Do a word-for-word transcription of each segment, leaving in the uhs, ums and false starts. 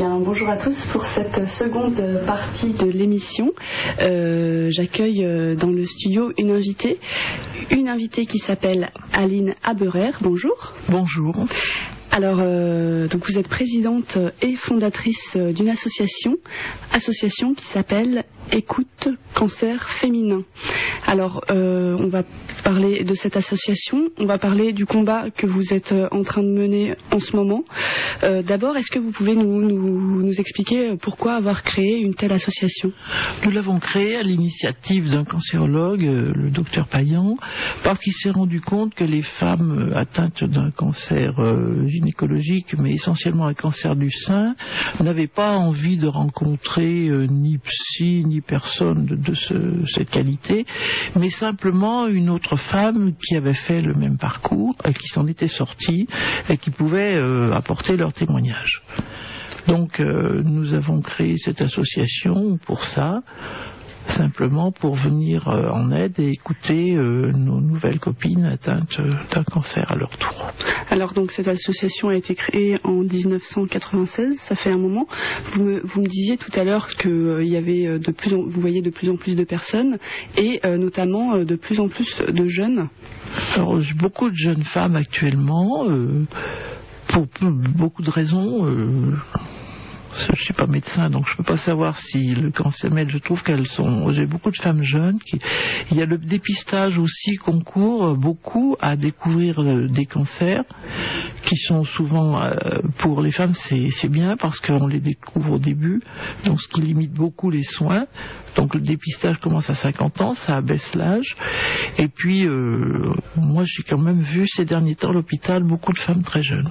Bien, bonjour à tous pour cette seconde partie de l'émission. Euh, j'accueille dans le studio une invitée, une invitée qui s'appelle Aline Aberer. Bonjour. Bonjour. Alors, euh, donc vous êtes présidente et fondatrice d'une association, association qui s'appelle Écoute Cancer Féminin. Alors, euh, on va parler de cette association, on va parler du combat que vous êtes en train de mener en ce moment. Euh, d'abord, est-ce que vous pouvez nous, nous, nous expliquer pourquoi avoir créé une telle association ? Nous l'avons créée à l'initiative d'un cancérologue, le docteur Payan, parce qu'il s'est rendu compte que les femmes atteintes d'un cancer euh, gynécologique, mais essentiellement un cancer du sein, n'avaient pas envie de rencontrer euh, ni psy, ni personne de, de ce, cette qualité, mais simplement une autre femme qui avait fait le même parcours, et qui s'en était sortie, et qui pouvait euh, apporter leur témoignage. Donc euh, nous avons créé cette association pour ça, simplement pour venir euh, en aide et écouter euh, nos nouvelles copines atteintes euh, d'un cancer à leur tour. Alors donc cette association a été créée en dix-neuf cent quatre-vingt-seize, ça fait un moment. Vous me, vous me disiez tout à l'heure que euh, il y avait de plus en, vous voyez de plus en plus de personnes et euh, notamment euh, de plus en plus de jeunes. Alors j'ai beaucoup de jeunes femmes actuellement, euh, pour, pour beaucoup de raisons. Euh, Je ne suis pas médecin, donc je ne peux pas savoir si le cancer, mais je trouve qu'elles sont. J'ai beaucoup de femmes jeunes. Qui, il y a le dépistage aussi concourt beaucoup à découvrir des cancers, qui sont souvent euh, pour les femmes c'est, c'est bien parce qu'on les découvre au début, donc ce qui limite beaucoup les soins. Donc le dépistage commence à cinquante ans, ça abaisse l'âge. Et puis euh, moi j'ai quand même vu ces derniers temps à l'hôpital beaucoup de femmes très jeunes.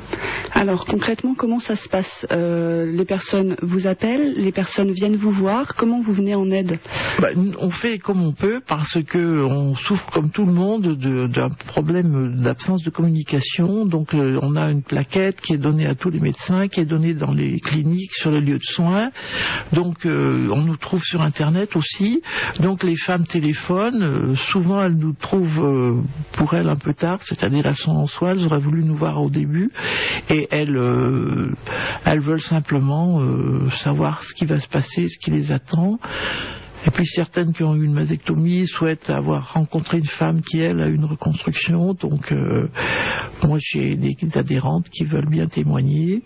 Alors concrètement, comment ça se passe ? euh, Les personnes vous appellent, les personnes viennent vous voir. Comment vous venez en aide ? Bah, on fait comme on peut parce que on souffre comme tout le monde de, d'un problème d'absence de communication. Donc euh, on a une plaquette qui est donnée à tous les médecins, qui est donnée dans les cliniques, sur les lieux de soins. Donc euh, on nous trouve sur Internet aussi. Donc les femmes téléphonent. Euh, souvent elles nous trouvent euh, pour elles un peu tard, c'est-à-dire elles sont en soins, elles auraient voulu nous voir au début. Et elles, euh, elles veulent simplement euh, savoir ce qui va se passer, ce qui les attend. Et puis certaines qui ont eu une mastectomie souhaitent avoir rencontré une femme qui, elle, a une reconstruction. Donc euh, moi j'ai des adhérentes qui veulent bien témoigner.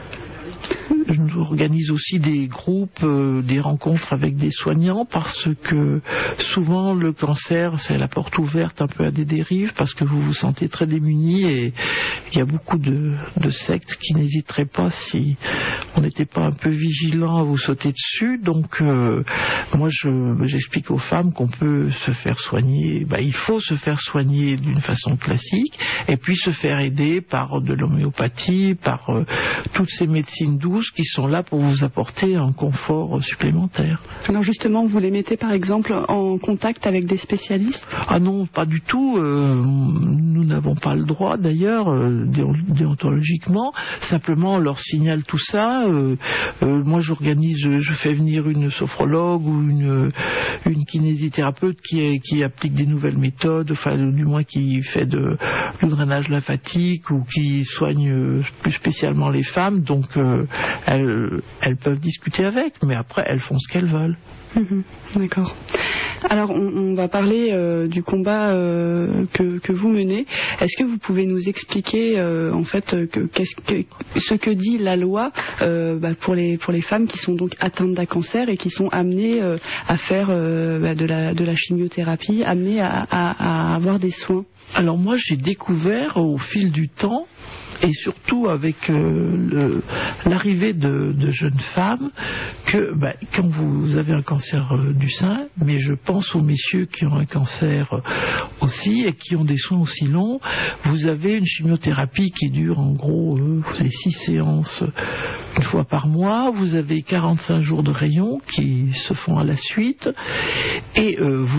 Je nous organise aussi des groupes, euh, des rencontres avec des soignants parce que souvent le cancer c'est la porte ouverte un peu à des dérives parce que vous vous sentez très démunis et il y a beaucoup de, de sectes qui n'hésiteraient pas si on n'était pas un peu vigilant à vous sauter dessus. Donc euh, moi je, j'explique aux femmes qu'on peut se faire soigner, bah, il faut se faire soigner d'une façon classique et puis se faire aider par de l'homéopathie, par euh, toutes ces médecines douces qui sont là pour vous apporter un confort supplémentaire. Alors justement, vous les mettez par exemple en contact avec des spécialistes ? Ah non, pas du tout. Euh, nous n'avons pas le droit d'ailleurs, euh, déontologiquement. Simplement, on leur signale tout ça. Euh, euh, moi, j'organise, je fais venir une sophrologue ou une, une kinésithérapeute qui, est, qui applique des nouvelles méthodes, enfin du moins qui fait de, du drainage lymphatique ou qui soigne plus spécialement les femmes. Donc, euh, Elles, elles peuvent discuter avec, mais après elles font ce qu'elles veulent. Mmh, d'accord. Alors on, on va parler euh, du combat euh, que, que vous menez. Est-ce que vous pouvez nous expliquer euh, en fait que, qu'est-ce que, ce que dit la loi euh, bah, pour les pour les femmes qui sont donc atteintes d'un cancer et qui sont amenées euh, à faire euh, bah, de la de la chimiothérapie, amenées à, à, à avoir des soins ? Alors moi j'ai découvert au fil du temps et surtout avec euh, le, l'arrivée de, de jeunes femmes que bah, quand vous avez un cancer euh, du sein, mais je pense aux messieurs qui ont un cancer euh, aussi et qui ont des soins aussi longs, vous avez une chimiothérapie qui dure en gros euh, vous avez six séances une fois par mois, vous avez quarante-cinq jours de rayons qui se font à la suite et euh, vous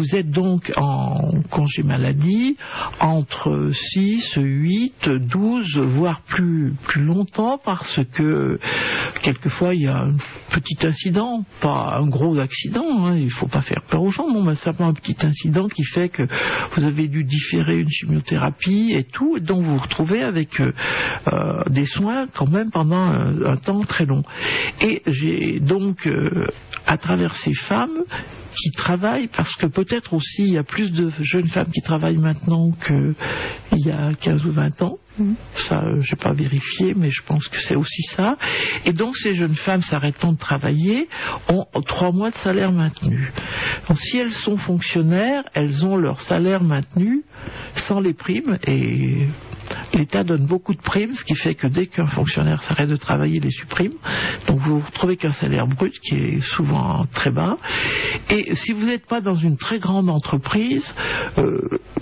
vous êtes donc en congé maladie entre six, huit, douze, voire plus, plus longtemps, parce que quelquefois il y a un petit incident, pas un gros accident, hein, il ne faut pas faire peur aux gens, non, mais simplement un petit incident qui fait que vous avez dû différer une chimiothérapie et tout, et donc vous vous retrouvez avec euh, euh, des soins quand même pendant un, un temps très long. Et j'ai donc, euh, à travers ces femmes qui travaillent, parce que peut-être aussi il y a plus de jeunes femmes qui travaillent maintenant qu'il y a quinze ou vingt ans. Mmh. Ça, euh, je n'ai pas vérifié, mais je pense que c'est aussi ça. Et donc ces jeunes femmes s'arrêtant de travailler ont trois mois de salaire maintenu. Donc si elles sont fonctionnaires, elles ont leur salaire maintenu sans les primes, et l'État donne beaucoup de primes, ce qui fait que dès qu'un fonctionnaire s'arrête de travailler, il les supprime. Donc vous vous retrouvez qu'un salaire brut qui est souvent très bas. Et si vous n'êtes pas dans une très grande entreprise, euh,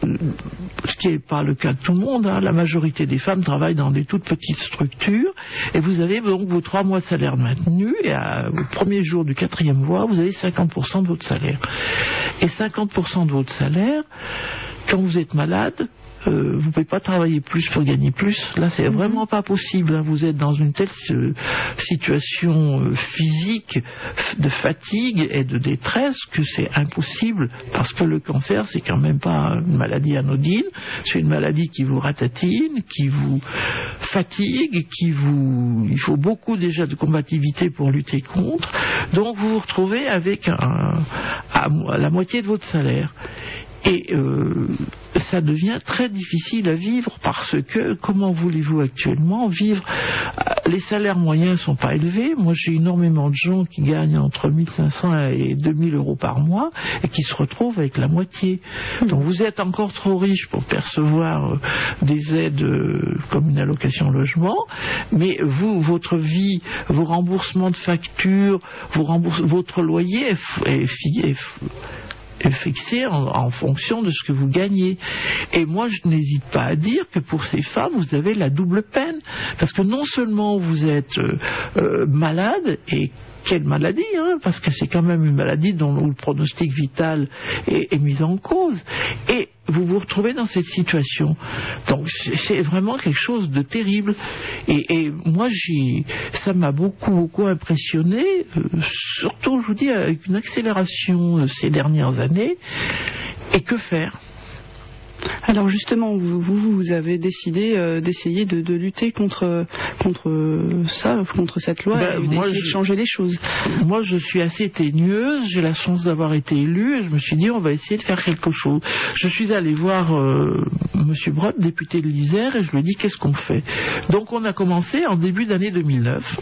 ce qui n'est pas le cas de tout le monde, hein, la majorité des femmes travaillent dans des toutes petites structures, et vous avez donc vos trois mois de salaire maintenu, et à, au premier jour du quatrième mois, vous avez cinquante pour cent de votre salaire. Et cinquante pour cent de votre salaire, quand vous êtes malade, Euh, vous ne pouvez pas travailler plus pour gagner plus. Là, c'est mmh. vraiment pas possible. Hein. Vous êtes dans une telle euh, situation euh, physique de fatigue et de détresse que c'est impossible, parce que le cancer, c'est quand même pas une maladie anodine. C'est une maladie qui vous ratatine, qui vous fatigue, qui vous... Il faut beaucoup déjà de combativité pour lutter contre. Donc, vous vous retrouvez avec un, à, à la moitié de votre salaire. Et euh, ça devient très difficile à vivre, parce que, comment voulez-vous actuellement vivre? Les salaires moyens ne sont pas élevés. Moi, j'ai énormément de gens qui gagnent entre mille cinq cents et deux mille euros par mois et qui se retrouvent avec la moitié. Donc vous êtes encore trop riche pour percevoir des aides comme une allocation logement, mais vous, votre vie, vos remboursements de factures, vos rembours... votre loyer est, est, est fixé en, en fonction de ce que vous gagnez. Et moi, je n'hésite pas à dire que pour ces femmes, vous avez la double peine. Parce que non seulement vous êtes euh, euh, malade, et quelle maladie, hein, parce que c'est quand même une maladie dont le pronostic vital est, est mis en cause. Et vous vous retrouvez dans cette situation. Donc c'est vraiment quelque chose de terrible. Et, et moi, j'ai, ça m'a beaucoup, beaucoup impressionné, euh, surtout, je vous dis, avec une accélération euh, ces dernières années. Et que faire ? Alors justement, vous, vous, vous avez décidé euh, d'essayer de, de lutter contre, contre ça, contre cette loi, ben, et d'essayer de changer les choses. Moi, je suis assez teigneuse, j'ai la chance d'avoir été élue, et je me suis dit, on va essayer de faire quelque chose. Je suis allé voir euh, M. Brott, député de l'Isère, et je lui ai dit, qu'est-ce qu'on fait? Donc on a commencé en début d'année deux mille neuf.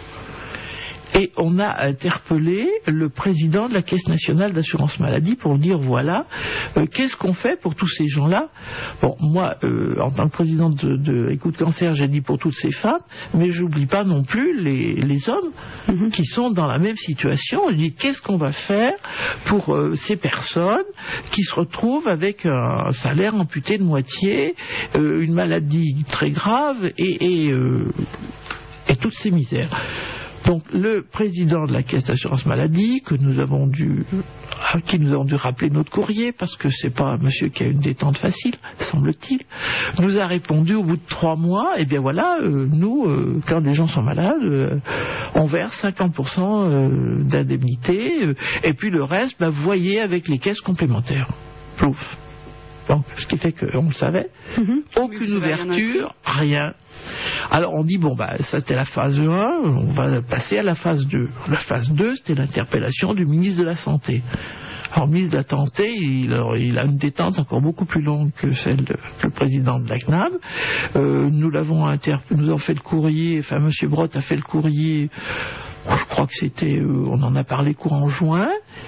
Et on a interpellé le président de la Caisse nationale d'assurance maladie pour dire, voilà, euh, qu'est-ce qu'on fait pour tous ces gens-là? Bon, moi, euh, en tant que présidente de, de Écoute Cancer, j'ai dit pour toutes ces femmes, mais j'oublie pas non plus les, les hommes mm-hmm. qui sont dans la même situation. Je dis, qu'est-ce qu'on va faire pour euh, ces personnes qui se retrouvent avec un salaire amputé de moitié, euh, une maladie très grave et, et, euh, et toutes ces misères. Donc le président de la Caisse d'assurance maladie, que nous avons dû, à qui nous avons dû rappeler notre courrier, parce que c'est pas un monsieur qui a une détente facile, semble-t-il, nous a répondu au bout de trois mois, eh bien voilà, euh, nous, euh, quand les gens sont malades, euh, on verse cinquante pour cent euh, d'indemnité, euh, et puis le reste, bah, vous voyez avec les caisses complémentaires. Plouf. Donc, ce qui fait qu'on le savait, mm-hmm. aucune oui, ouverture, rien. Alors on dit, bon, bah, ça c'était la phase un, on va passer à la phase deux. La phase deux, c'était l'interpellation du ministre de la Santé. Alors le ministre de la Santé, il, alors, il a une détente encore beaucoup plus longue que celle de, que le président de la C N A M. Euh, nous l'avons interpellé, nous avons fait le courrier, enfin M. Brott a fait le courrier, je crois que c'était, euh, on en a parlé courant juin.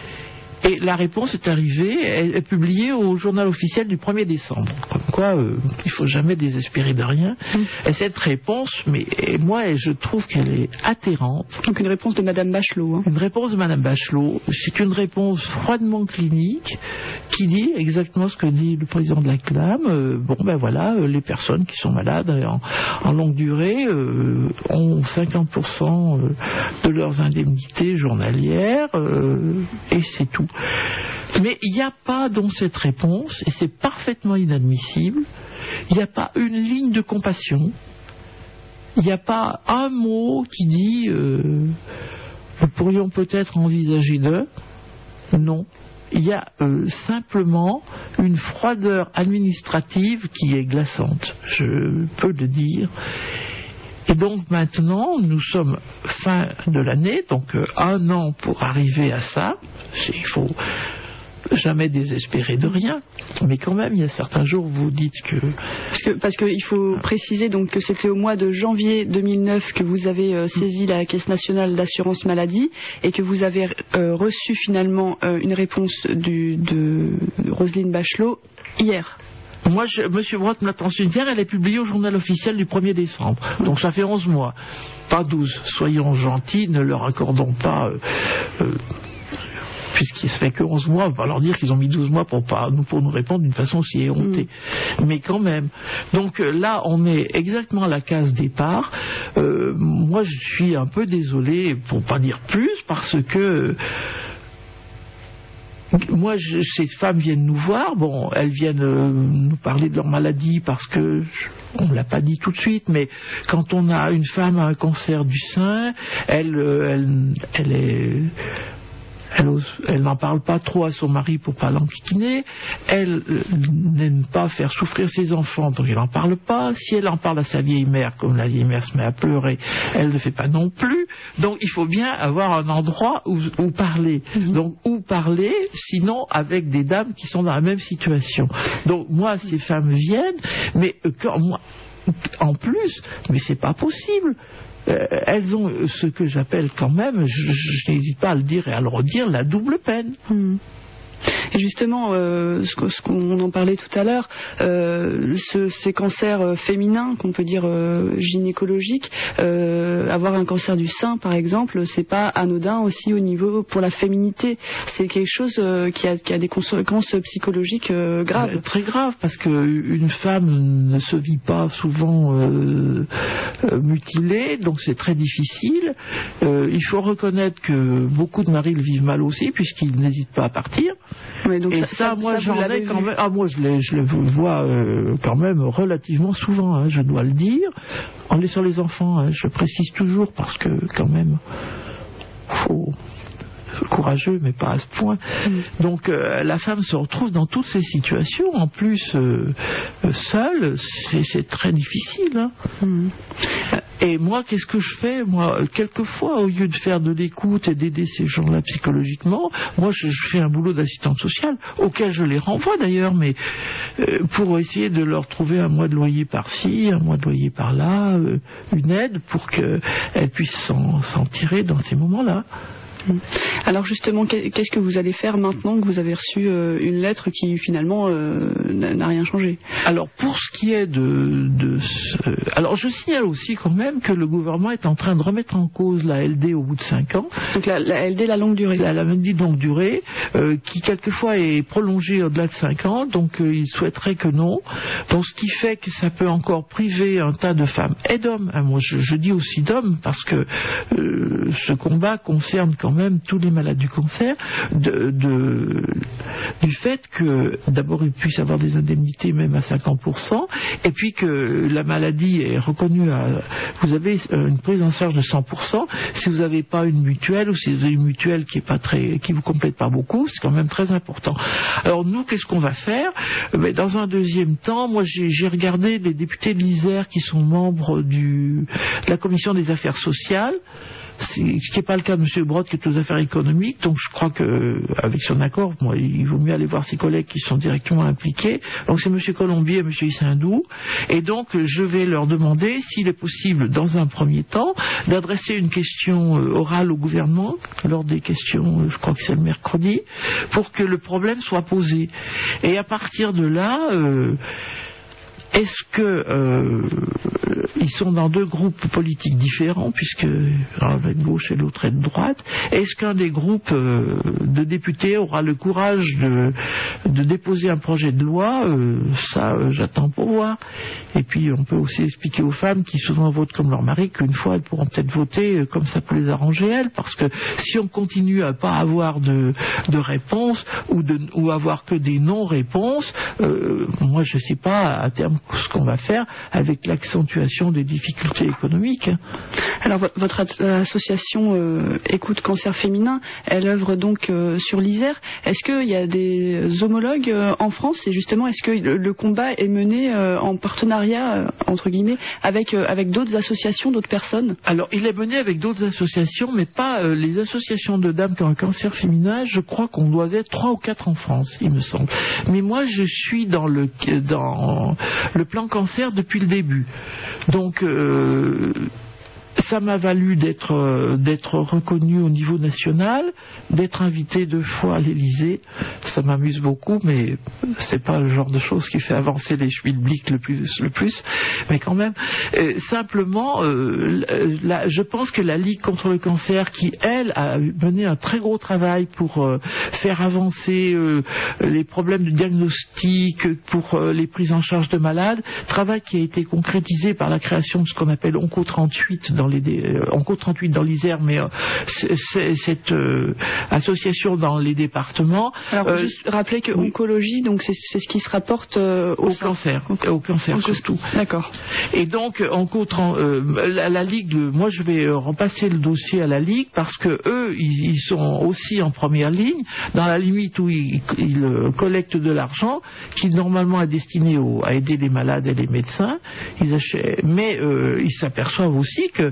Et la réponse est arrivée, elle est publiée au journal officiel du premier décembre. Comme quoi, euh, il ne faut jamais désespérer de rien. Mmh. Et cette réponse, mais et moi, je trouve qu'elle est atterrante. Donc une réponse de Madame Bachelot. Hein. Une réponse de Madame Bachelot. C'est une réponse froidement clinique qui dit exactement ce que dit le président de la C N A M. Euh, bon, ben voilà, euh, les personnes qui sont malades en, en longue durée euh, ont cinquante pour cent de leurs indemnités journalières euh, et c'est tout. Mais il n'y a pas dans cette réponse, et c'est parfaitement inadmissible, il n'y a pas une ligne de compassion, il n'y a pas un mot qui dit euh, nous pourrions peut-être envisager de... Non. Il y a euh, simplement une froideur administrative qui est glaçante, je peux le dire. Et donc maintenant, nous sommes fin de l'année, donc euh, un an pour arriver à ça. Il faut jamais désespérer de rien, mais quand même, il y a certains jours où vous dites que... Parce que parce qu'il faut préciser donc que c'était au mois de janvier deux mille neuf que vous avez euh, saisi la Caisse nationale d'assurance maladie et que vous avez euh, reçu finalement euh, une réponse du, de Roselyne Bachelot hier. Moi, je, Monsieur Brotte m'a transmis hier, elle est publiée au journal officiel du premier décembre. Donc ça fait onze mois, pas douze. Soyons gentils, ne leur accordons pas... Euh, euh, puisqu'il se fait que onze mois, on va leur dire qu'ils ont mis douze mois pour, pas, pour nous répondre d'une façon aussi éhontée. Mmh. Mais quand même. Donc là, on est exactement à la case départ. Euh, moi, je suis un peu désolé, pour pas dire plus, parce que... Moi, je, ces femmes viennent nous voir. Bon, elles viennent euh, nous parler de leur maladie parce que je, on ne l'a pas dit tout de suite, mais quand on a une femme à un cancer du sein, elle, euh, elle, elle est... Elle, elle n'en parle pas trop à son mari pour pas l'enquiquiner. Elle euh, n'aime pas faire souffrir ses enfants, donc elle n'en parle pas. Si elle en parle à sa vieille mère, comme la vieille mère se met à pleurer, elle ne fait pas non plus. Donc il faut bien avoir un endroit où, où parler. Mmh. Donc où parler, sinon avec des dames qui sont dans la même situation. Donc moi, ces femmes viennent, mais euh, quand moi, en plus, mais c'est pas possible. Euh, elles ont ce que j'appelle quand même, je, je n'hésite pas à le dire et à le redire, la double peine. Mmh. Et justement, euh, ce, ce qu'on en parlait tout à l'heure, euh, ce, ces cancers féminins, qu'on peut dire euh, gynécologiques, euh, avoir un cancer du sein, par exemple, c'est pas anodin aussi au niveau pour la féminité. C'est quelque chose euh, qui, a, qui a des conséquences psychologiques euh, graves. Euh, très graves, parce qu'une femme ne se vit pas souvent euh, euh, mutilée, donc c'est très difficile. Euh, il faut reconnaître que beaucoup de maris le vivent mal aussi, puisqu'ils n'hésitent pas à partir. Ouais, donc et ça, ça, ça moi, ça, j'en ai quand même. Ah, moi, je, les, je le vois euh, quand même relativement souvent, hein, je dois le dire, en laissant les enfants. Hein, je précise toujours parce que quand même, faut courageux, mais pas à ce point. Mmh. Donc euh, la femme se retrouve dans toutes ces situations. En plus, euh, seule, c'est, c'est très difficile. Hein. Mmh. Et moi, qu'est-ce que je fais? Moi, quelquefois, au lieu de faire de l'écoute et d'aider ces gens-là psychologiquement, moi, je, je fais un boulot d'assistante sociale, auquel je les renvoie d'ailleurs, mais euh, pour essayer de leur trouver un mois de loyer par-ci, un mois de loyer par-là, euh, une aide pour qu'elles puissent s'en, s'en tirer dans ces moments-là. Alors justement, qu'est-ce que vous allez faire maintenant que vous avez reçu euh, une lettre qui finalement euh, n'a rien changé? Alors pour ce qui est de, de ce... alors je signale aussi quand même que le gouvernement est en train de remettre en cause la L D au bout de cinq ans. Donc la, la L D, la longue durée. La, la L D longue durée, euh, qui quelquefois est prolongée au-delà de cinq ans, donc euh, il souhaiterait que non. Donc ce qui fait que ça peut encore priver un tas de femmes et d'hommes. Hein, moi je, je dis aussi d'hommes parce que euh, ce combat concerne quand même tous les malades du cancer, de, de, du fait que d'abord ils puissent avoir des indemnités même à cinquante pour cent, et puis que la maladie est reconnue à, vous avez une prise en charge de cent pour cent. Si vous n'avez pas une mutuelle, ou si vous avez une mutuelle qui est pas très, qui vous complète pas beaucoup, c'est quand même très important. Alors nous, qu'est-ce qu'on va faire? Mais dans un deuxième temps, moi j'ai, j'ai regardé les députés de l'Isère qui sont membres du, de la commission des affaires sociales. C'est, ce qui n'est pas le cas de M. Brotte qui est aux affaires économiques, donc je crois qu'avec son accord, moi, il vaut mieux aller voir ses collègues qui sont directement impliqués. Donc c'est M. Colombier et M. Issindou, et donc je vais leur demander s'il est possible, dans un premier temps, d'adresser une question orale au gouvernement, lors des questions, je crois que c'est le mercredi, pour que le problème soit posé. Et à partir de là, euh, est-ce que... Euh, ils sont dans deux groupes politiques différents, puisque l'un est de gauche et l'autre est de droite. Est-ce qu'un des groupes euh, de députés aura le courage de, de déposer un projet de loi? euh, Ça, euh, j'attends pour voir. Et puis, on peut aussi expliquer aux femmes qui souvent votent comme leur mari qu'une fois, elles pourront peut-être voter euh, comme ça peut les arranger elles, parce que si on continue à pas avoir de, de réponse ou, de, ou avoir que des non-réponses, euh, moi, je sais pas à terme ce qu'on va faire avec l'accentuation des difficultés économiques. Alors votre association euh, Écoute Cancer Féminin, elle œuvre donc euh, sur l'Isère. Est-ce qu'il y a des homologues euh, en France, et justement est-ce que le, le combat est mené euh, en partenariat euh, entre guillemets avec euh, avec d'autres associations, d'autres personnes? Alors il est mené avec d'autres associations, mais pas euh, les associations de dames qui ont un cancer féminin. Je crois qu'on doit être trois ou quatre en France, il me semble. Mais moi je suis dans le dans le plan cancer depuis le début. Donc euh, ça m'a valu d'être euh, d'être reconnu au niveau national, d'être invité deux fois à l'Élysée. Ça m'amuse beaucoup, mais c'est pas le genre de chose qui fait avancer les schmilblick le plus, le plus. Mais quand même, euh, simplement, euh, la, je pense que la Ligue contre le cancer, qui elle a mené un très gros travail pour euh, faire avancer euh, les problèmes de diagnostic, pour euh, les prises en charge de malades, travail qui a été concrétisé par la création de ce qu'on appelle Onco trente-huit dans les euh, Onco trente-huit dans l'Isère, mais euh, c'est, c'est, cette euh, association dans les départements. Alors, euh, juste rappeler que oui. Oncologie, donc c'est, c'est ce qui se rapporte euh, au, au cancer, au, au cancer surtout. D'accord. Et donc, Onco, euh, la, la Ligue, moi je vais repasser le dossier à la Ligue parce que eux, ils, ils sont aussi en première ligne, dans la limite où ils, ils collectent de l'argent qui normalement est destiné au, à aider les malades et les médecins. Ils achètent, mais euh, ils s'aperçoivent aussi que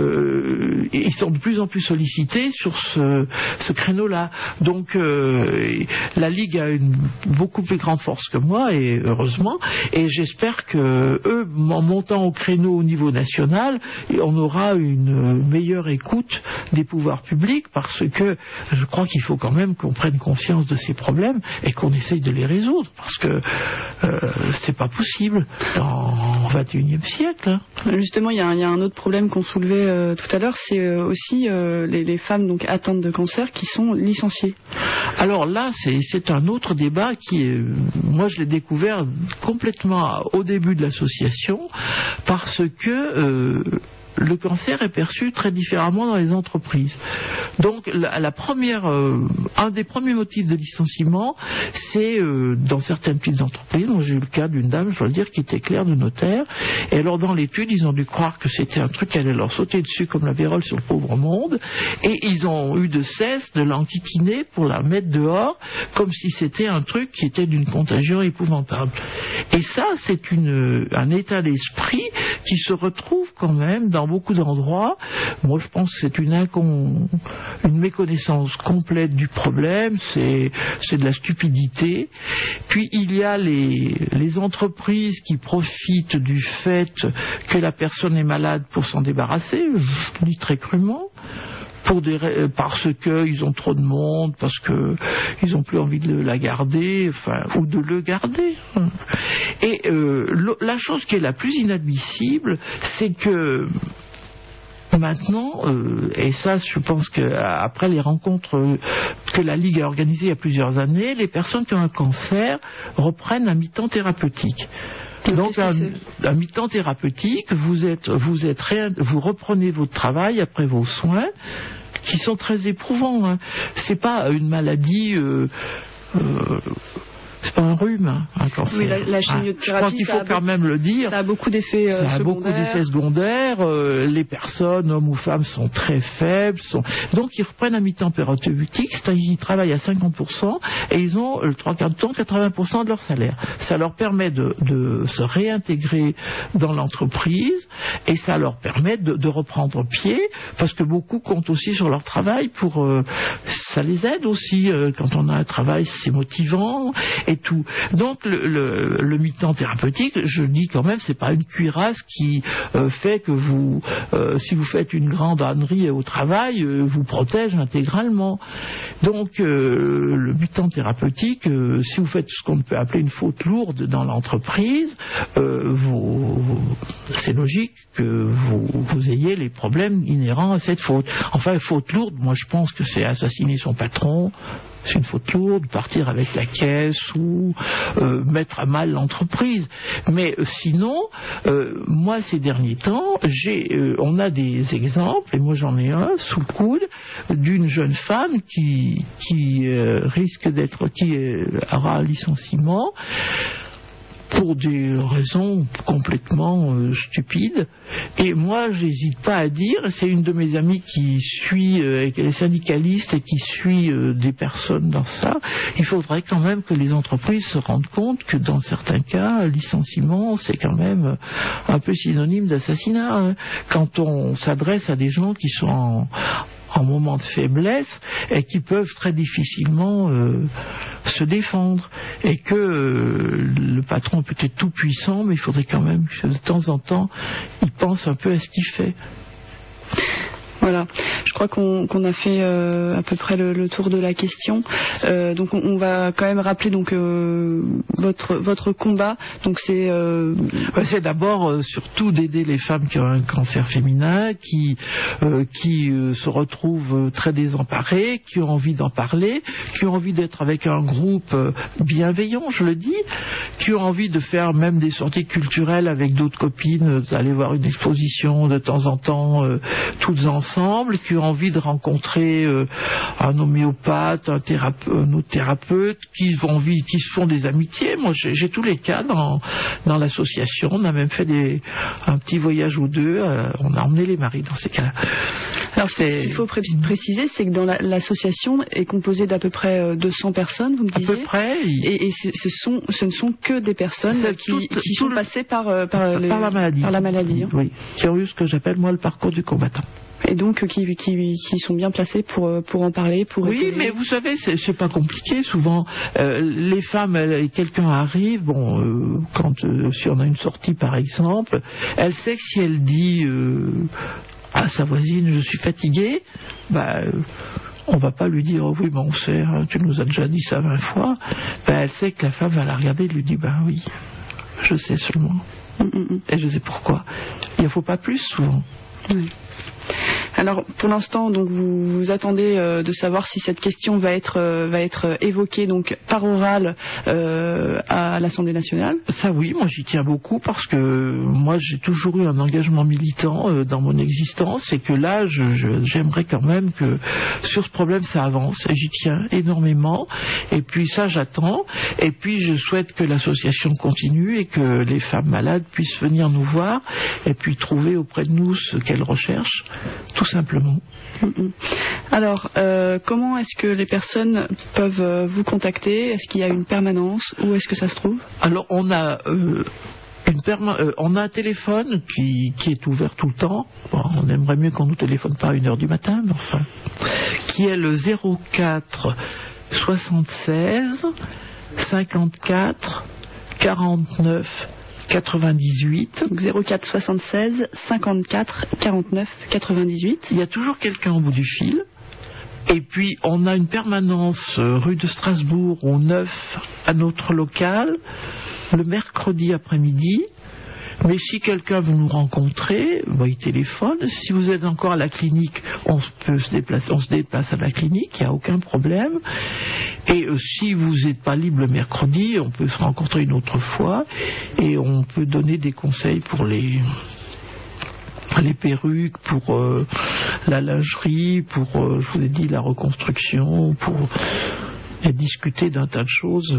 euh, ils sont de plus en plus sollicités sur ce, ce créneau-là. Donc euh, la Ligue a une beaucoup plus grande force que moi, et heureusement, et j'espère que eux, en montant au créneau au niveau national, on aura une meilleure écoute des pouvoirs publics, parce que je crois qu'il faut quand même qu'on prenne conscience de ces problèmes et qu'on essaye de les résoudre, parce que euh, c'est pas possible dans le vingt et unième siècle. Hein. Justement, il y, y a un autre problème qu'on soulevait euh, tout à l'heure, c'est euh, aussi euh, les, les femmes donc atteintes de cancer qui sont licenciées. Alors là, c'est, c'est un autre débat qui est, moi je l'ai découvert complètement au début de l'association, parce que euh, le cancer est perçu très différemment dans les entreprises. Donc la, la première, euh, un des premiers motifs de licenciement, c'est euh, dans certaines petites entreprises. Moi j'ai eu le cas d'une dame, je dois le dire, qui était clerc de notaire, et alors dans l'étude ils ont dû croire que c'était un truc qui allait leur sauter dessus comme la vérole sur le pauvre monde, et ils ont eu de cesse de l'enquiquiner pour la mettre dehors, comme si c'était un truc qui était d'une contagion épouvantable. Et ça, c'est une, un état d'esprit qui se retrouve quand même dans beaucoup d'endroits. Moi je pense que c'est une, incon... une méconnaissance complète du problème, c'est, c'est de la stupidité. Puis il y a les, les entreprises qui profitent du fait que la personne est malade pour s'en débarrasser, je dis très crûment. Pour des, parce qu'ils ont trop de monde, parce qu'ils n'ont plus envie de la garder, enfin, ou de le garder. Et euh, la chose qui est la plus inadmissible, c'est que maintenant, euh, et ça je pense qu'après les rencontres que la Ligue a organisées il y a plusieurs années, les personnes qui ont un cancer reprennent un mi-temps thérapeutique. Donc un, un mi-temps thérapeutique, vous êtes, vous êtes, vous reprenez votre travail après vos soins, qui sont très éprouvants. Hein. C'est pas une maladie. Euh, euh, C'est pas un rhume, hein, un cancer. Oui, la, la chimiothérapie, je crois qu'il faut quand beaucoup, même le dire. Ça a beaucoup d'effets euh, secondaires. Ça a secondaires. beaucoup d'effets secondaires. Euh, les personnes, hommes ou femmes, sont très faibles. Sont... Donc ils reprennent un mi-temps thérapeutique, c'est-à-dire qu'ils travaillent à cinquante pour cent et ils ont le trois quarts du temps quatre-vingts pour cent de leur salaire. Ça leur permet de, de se réintégrer dans l'entreprise et ça leur permet de, de reprendre pied, parce que beaucoup comptent aussi sur leur travail pour... Euh, ça les aide aussi. Euh, quand on a un travail, c'est motivant. Et et tout. Donc le, le, le mi-temps thérapeutique, je dis quand même, c'est pas une cuirasse qui euh, fait que vous, euh, si vous faites une grande ânerie au travail, euh, vous protège intégralement. Donc euh, le mi-temps thérapeutique, euh, si vous faites ce qu'on peut appeler une faute lourde dans l'entreprise, euh, vous, c'est logique que vous, vous ayez les problèmes inhérents à cette faute. Enfin, faute lourde, moi je pense que c'est assassiner son patron, c'est une faute lourde, partir avec la caisse ou euh, mettre à mal l'entreprise. Mais euh, sinon, euh, moi ces derniers temps, j'ai, euh, on a des exemples, et moi j'en ai un sous le coude, d'une jeune femme qui, qui euh, risque d'être, qui euh, aura un licenciement pour des raisons complètement euh, stupides. Et moi, j'hésite pas à dire, c'est une de mes amies qui suit, euh, elle est syndicaliste et qui suit euh, des personnes dans ça, il faudrait quand même que les entreprises se rendent compte que dans certains cas, licenciement, c'est quand même un peu synonyme d'assassinat. Hein. Quand on s'adresse à des gens qui sont en en moment de faiblesse et qui peuvent très difficilement euh, se défendre, et que euh, le patron peut être tout puissant, mais il faudrait quand même que de temps en temps il pense un peu à ce qu'il fait. Voilà, je crois qu'on qu'on a fait euh, à peu près le, le tour de la question. Euh, donc on, on va quand même rappeler donc euh, votre votre combat. Donc c'est euh... c'est d'abord euh, surtout d'aider les femmes qui ont un cancer féminin, qui euh, qui euh, se retrouvent très désemparées, qui ont envie d'en parler, qui ont envie d'être avec un groupe euh, bienveillant, je le dis, qui ont envie de faire même des sorties culturelles avec d'autres copines, d'aller voir une exposition de temps en temps, euh, toutes ensemble. Qui ont envie de rencontrer euh, un homéopathe, un, thérapeute, un autre thérapeute, qui ont envie, qui se font des amitiés. Moi, j'ai, j'ai tous les cas dans, dans l'association. On a même fait des, un petit voyage ou deux. Euh, on a emmené les maris dans ces cas-là. Alors, ce qu'il faut pré- préciser, c'est que dans la, l'association est composée d'à peu près deux cents personnes, vous me disiez. À peu près. Et, et ce, sont, ce ne sont que des personnes c'est qui, tout, qui tout sont le, passées par, par, par, les, par la maladie. Par la maladie hein. Oui, qui ont eu ce que j'appelle moi le parcours du combattant. Et donc qui, qui, qui sont bien placés pour, pour en parler, pour oui, épauler. Mais vous savez, c'est, c'est pas compliqué. Souvent, euh, les femmes, elles, quelqu'un arrive, bon, euh, quand euh, si on a une sortie par exemple, elle sait que si elle dit euh, à sa voisine, je suis fatiguée, bah, euh, on va pas lui dire, oh oui, bon, on sait, hein, tu nous as déjà dit ça vingt fois. Bah, elle sait que la femme va la regarder et lui dit, bah oui, je sais seulement, mm-mm. Et je sais pourquoi. Il ne faut pas plus souvent. Oui. Alors pour l'instant, donc vous, vous attendez euh, de savoir si cette question va être euh, va être évoquée donc par oral euh, à l'Assemblée nationale. Ça oui, moi j'y tiens beaucoup parce que moi j'ai toujours eu un engagement militant euh, dans mon existence et que là je, je, j'aimerais quand même que sur ce problème ça avance et j'y tiens énormément et puis ça j'attends et puis je souhaite que l'association continue et que les femmes malades puissent venir nous voir et puis trouver auprès de nous ce qu'elles recherchent. Tout simplement. Alors, euh, comment est-ce que les personnes peuvent euh, vous contacter? Est-ce qu'il y a une permanence? Où est-ce que ça se trouve? Alors, on a euh, une perma- euh, on a un téléphone qui, qui est ouvert tout le temps. Bon, on aimerait mieux qu'on nous téléphone pas à une heure du matin, mais enfin, qui est le zéro quatre soixante-seize cinquante-quatre quarante-neuf quatre-vingt-dix-huit. Donc zéro quatre soixante-seize cinquante-quatre quarante-neuf quatre-vingt-dix-huit. Il y a toujours quelqu'un au bout du fil. Et puis on a une permanence rue de Strasbourg au neuf à notre local le mercredi après-midi. Mais si quelqu'un veut nous rencontrer, bah, il téléphone. Si vous êtes encore à la clinique, on peut se déplacer, on se déplace à la clinique, il n'y a aucun problème. Et euh, si vous n'êtes pas libre le mercredi, on peut se rencontrer une autre fois et on peut donner des conseils pour les les perruques, pour euh, la lingerie, pour, euh, je vous ai dit, la reconstruction, pour et discuter d'un tas de choses.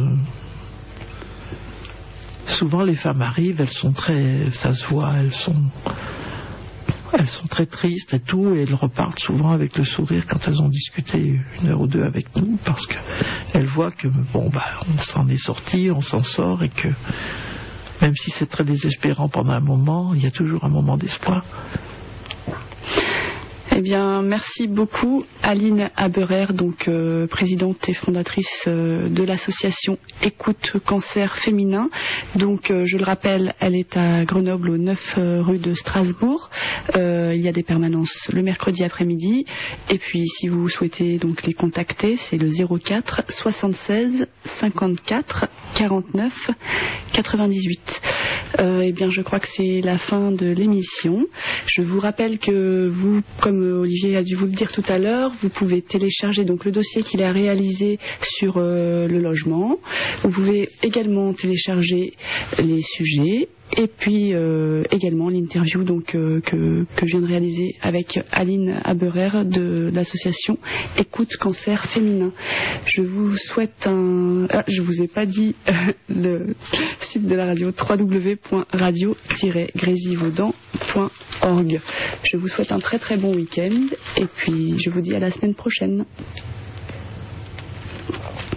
Souvent les femmes arrivent, elles sont très, ça se voit, elles sont, elles sont très tristes et tout, et elles repartent souvent avec le sourire quand elles ont discuté une heure ou deux avec nous, parce qu'elles voient que bon bah on s'en est sorti, on s'en sort, et que même si c'est très désespérant pendant un moment, il y a toujours un moment d'espoir. Eh bien, merci beaucoup Aline Aberer, donc euh, présidente et fondatrice euh, de l'association Écoute Cancer Féminin. Donc, euh, je le rappelle, elle est à Grenoble, au neuf euh, rue de Strasbourg. Euh, il y a des permanences le mercredi après-midi. Et puis, si vous souhaitez donc les contacter, c'est le zéro quatre soixante-seize cinquante-quatre quarante-neuf quatre-vingt-dix-huit. Euh, eh bien, je crois que c'est la fin de l'émission. Je vous rappelle que vous, comme Olivier a dû vous le dire tout à l'heure, vous pouvez télécharger donc le dossier qu'il a réalisé sur euh, le logement. Vous pouvez également télécharger les sujets et puis euh, également l'interview donc euh, que, que je viens de réaliser avec Aline Aberer de l'association Écoute Cancer Féminin. Je vous souhaite un... Ah, je vous ai pas dit euh, le site de la radio, w w w point radio tiret grésivaudan point org. Je vous souhaite un très très bon week-end et puis je vous dis à la semaine prochaine.